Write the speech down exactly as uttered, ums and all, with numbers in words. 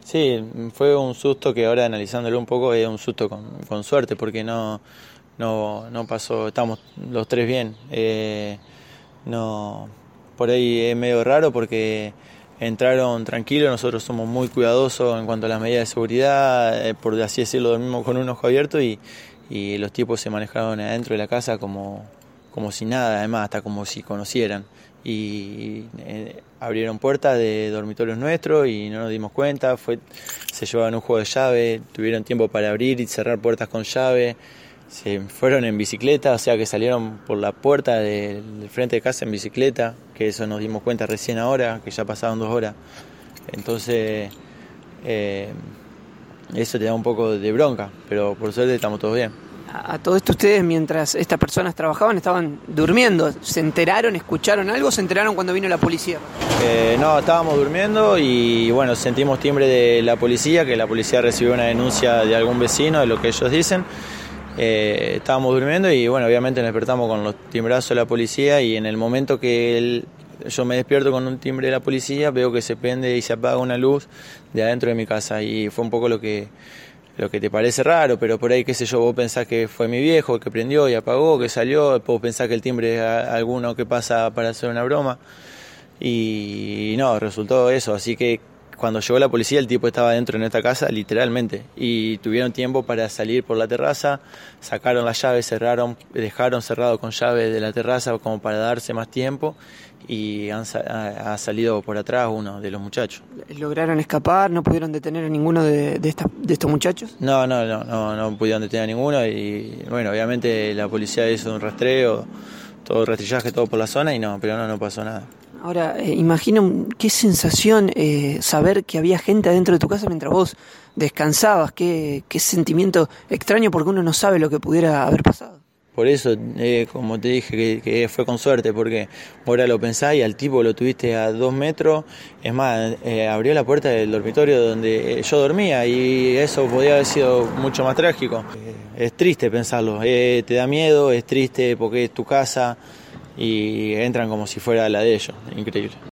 Sí, fue un susto que ahora analizándolo un poco es un susto con, con suerte porque no, no, no pasó, estamos los tres bien. Eh, no, por ahí es medio raro porque entraron tranquilos, nosotros somos muy cuidadosos en cuanto a las medidas de seguridad, eh, por así decirlo, dormimos con un ojo abierto y, y los tipos se manejaron adentro de la casa como, como si nada, además hasta como si conocieran. Y eh, abrieron puertas de dormitorios nuestros y no nos dimos cuenta, fue, se llevaban un juego de llave, tuvieron tiempo para abrir y cerrar puertas con llave, se fueron en bicicleta, o sea que salieron por la puerta del, del frente de casa en bicicleta, que eso nos dimos cuenta recién ahora, que ya pasaron dos horas, entonces eh, eso te da un poco de bronca, pero por suerte estamos todos bien. A todo esto ustedes, mientras estas personas trabajaban, estaban durmiendo. ¿Se enteraron, escucharon algo o se enteraron cuando vino la policía? Eh, no, estábamos durmiendo y bueno, sentimos timbre de la policía, que la policía recibió una denuncia de algún vecino, de lo que ellos dicen. Eh, estábamos durmiendo y bueno, obviamente nos despertamos con los timbrazos de la policía y en el momento que el, yo me despierto con un timbre de la policía, veo que se prende y se apaga una luz de adentro de mi casa y fue un poco lo que... lo que te parece raro, pero por ahí, qué sé yo, vos pensás que fue mi viejo que prendió y apagó, que salió, vos pensás que el timbre es alguno que pasa para hacer una broma, y no, resultó eso, así que cuando llegó la policía el tipo estaba dentro de nuestra casa, literalmente, y tuvieron tiempo para salir por la terraza, sacaron la llave, cerraron, dejaron cerrado con llave de la terraza como para darse más tiempo, y han, ha salido por atrás uno de los muchachos. ¿Lograron escapar? ¿No pudieron detener a ninguno de, de, esta, de estos muchachos? No, no, no, no, no pudieron detener a ninguno y bueno, obviamente la policía hizo un rastreo, todo rastrillaje, todo por la zona y no, pero no, no pasó nada. Ahora, eh, imagino qué sensación eh, saber que había gente adentro de tu casa mientras vos descansabas, qué, qué sentimiento extraño porque uno no sabe lo que pudiera haber pasado. Por eso, eh, como te dije, que, que fue con suerte, porque ahora lo pensás y al tipo lo tuviste a dos metros, es más, eh, abrió la puerta del dormitorio donde yo dormía y eso podía haber sido mucho más trágico. Eh, es triste pensarlo, eh, te da miedo, es triste porque es tu casa y entran como si fuera la de ellos, increíble.